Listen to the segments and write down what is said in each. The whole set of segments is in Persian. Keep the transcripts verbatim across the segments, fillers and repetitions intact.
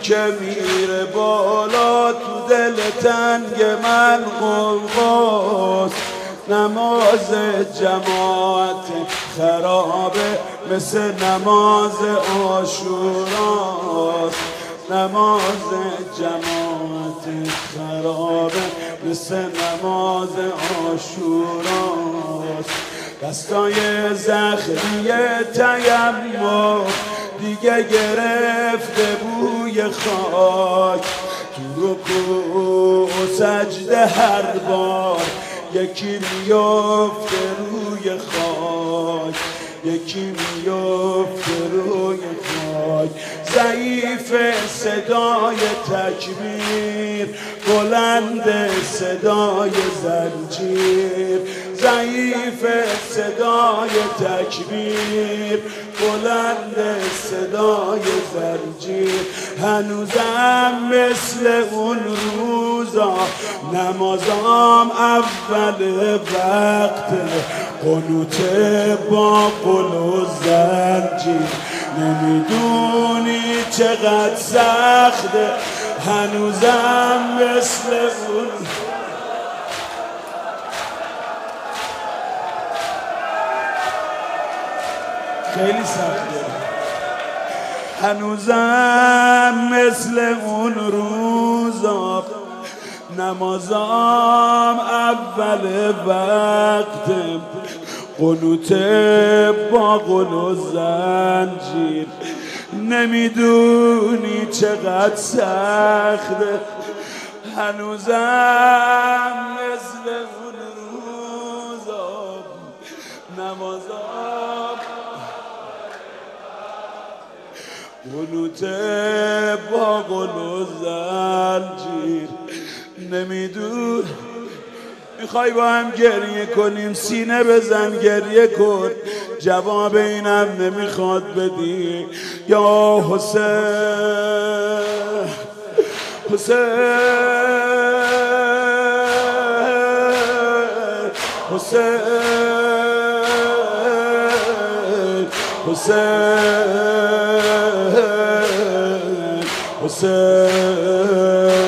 که میره بالا تو دل تنگ من غوغاست. نماز جماعت خرابه مثل نماز عاشوراست. نماز جماعت خرابه مثل نماز عاشوراست. دستای زخمی تیمم دیگه گرفته بوی خاک. تو رکوع و سجده هر بار یکی میفته روی خاک، یکی میفته روی خاک. ضعیف صدای تکبیر، بلند صدای زنجیر. ضعیف صدای تکبیر، بلند صدای زنجیر. هنوزم مثل اون روزا نمازام اول وقت، قنوت با قل و زنجیر. نمیدونی چقدر سخته، هنوزم مثل اون خیلی سخته. هنوزم مثل اون روزا نمازام اول وقت، قنوت با قل و زنجیر. نمیدونی چقدر سخته، هنوزم مثل اون روزا نمازام قنوت با قل و زنجیر. نمیدون میخوای با هم گریه کنیم، سینه بزن گریه کن. جواب اینم نمیخواد بدی. یا حسین حسین حسین حسین حسین.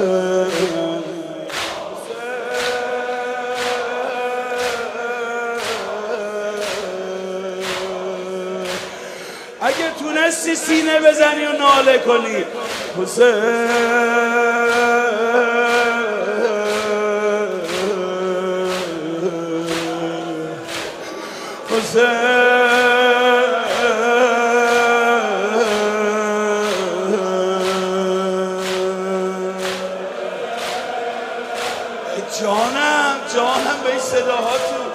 اگه تونستی سینه بزنی و ناله کنی حسین حسین. جانم جانم به این صداهاتون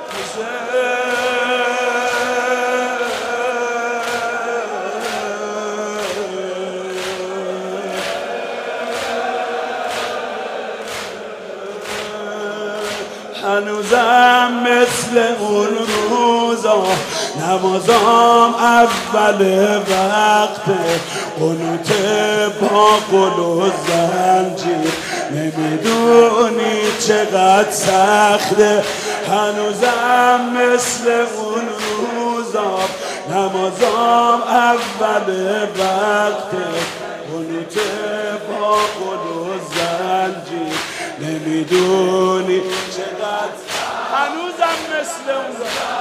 هنوزم مثل اون روزا نمازام اول وقت، قنوت با قل و زنجیر. نمیدونی چقدر سخته، هنوزم مثل اون روزا نمازام اول وقت، قنوت با قل و زنجیر. نمیدونی چقدر هنوزم مثل اون روزا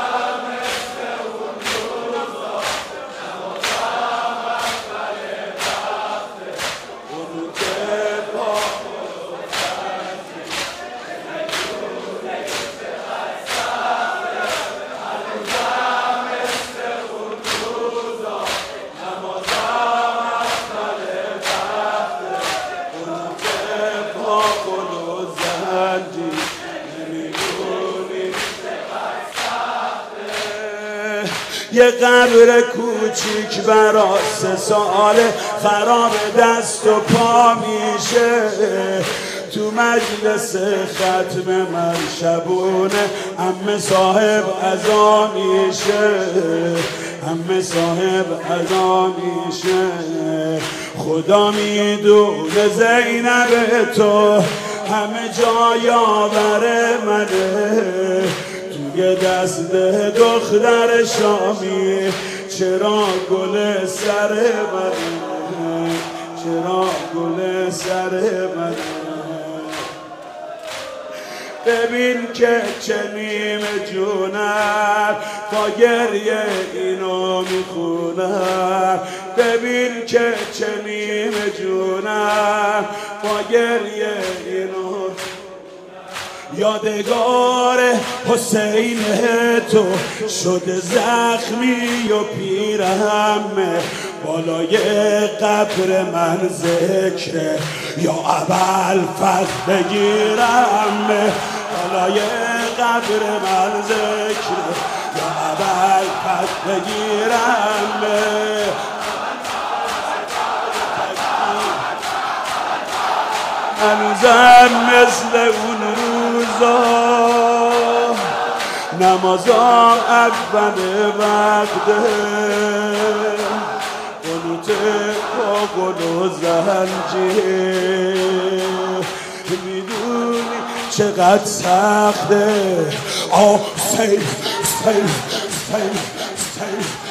یه قبر کوچیک برا سه ساله خراب دست و پا میشه. تو مجلس ختم من شبونه عمه صاحب عزا میشه، عمه صاحب عزا میشه. خدا میدونه زینب تو همه جا یاور منه. توی دست دختر شامی چرا گل سر منه، چرا گل سر من؟ ببین که چه نیمه جونم با گریه اینو میخونم. ببین که چه نیمه جونم با گریه اینو. یادگار حسین تو شده زخمی و پیرم، بالای قبر من ذکره یا اول فضل بگیرم. بالای قبر من ذکره یا اول فضل بگیرم. هنوزم مثل اون روزا نمازام اول وقته، قنوت با گل و زنجیر. میدونی چقدر سخته. آه سیف سیف سیف سیف